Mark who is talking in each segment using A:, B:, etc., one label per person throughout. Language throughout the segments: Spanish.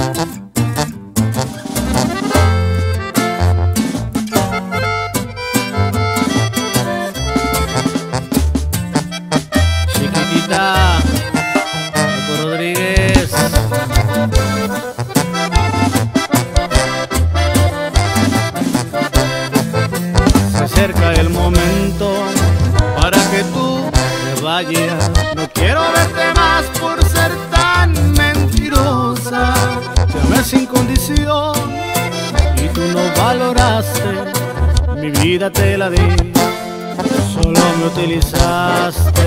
A: Chiquitita, Paco Rodríguez. Se acerca el momento para que tú te vayas. No quiero verte más por ser tan mentirosa. Te amé sin condición y tú no valoraste. Mi vida te la di, solo me utilizaste.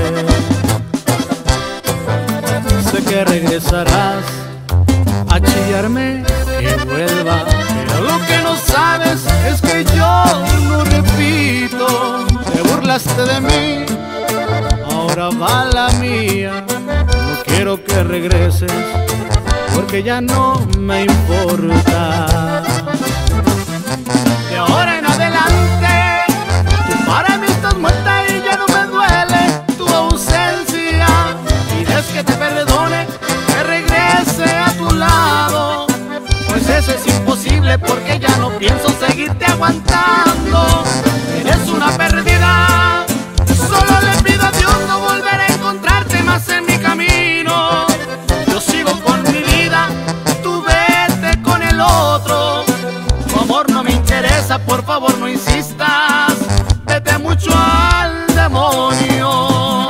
A: Sé que regresarás a chillarme que vuelva, pero lo que no sabes es que yo no repito. Te burlaste de mí, ahora va la mía. No quiero que regreses porque ya no me importa. De ahora en adelante tú para mí estás muerta y ya no me duele tu ausencia. Pides que te perdone, que regrese a tu lado, pues eso es imposible porque ya no pienso seguirte aguantando. Eres una perdida, solo le pido a Dios no volver a encontrarte más en mi camino. Yo sigo con mi vida, tú vete con el otro. Tu amor no me interesa, por favor no insistas, vete mucho al demonio.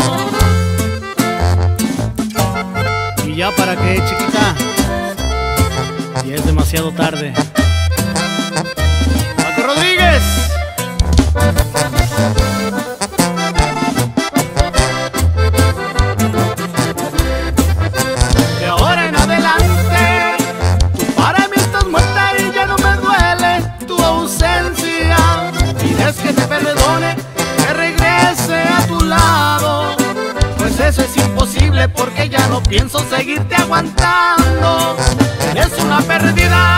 A: ¿Y ya para qué, chiquita? Y es demasiado tarde. Paco Rodríguez. De ahora en adelante tú para mí estás muerta y ya no me duele tu ausencia. Pides que te perdone, que regrese a tu lado, pues eso es imposible porque ya no pienso seguirte aguantando. Eres una perdida.